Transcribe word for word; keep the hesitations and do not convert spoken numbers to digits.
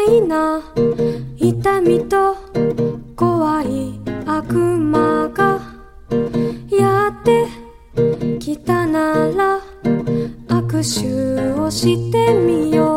いな痛みと怖い悪魔がやってきたなら握手をしてみよう。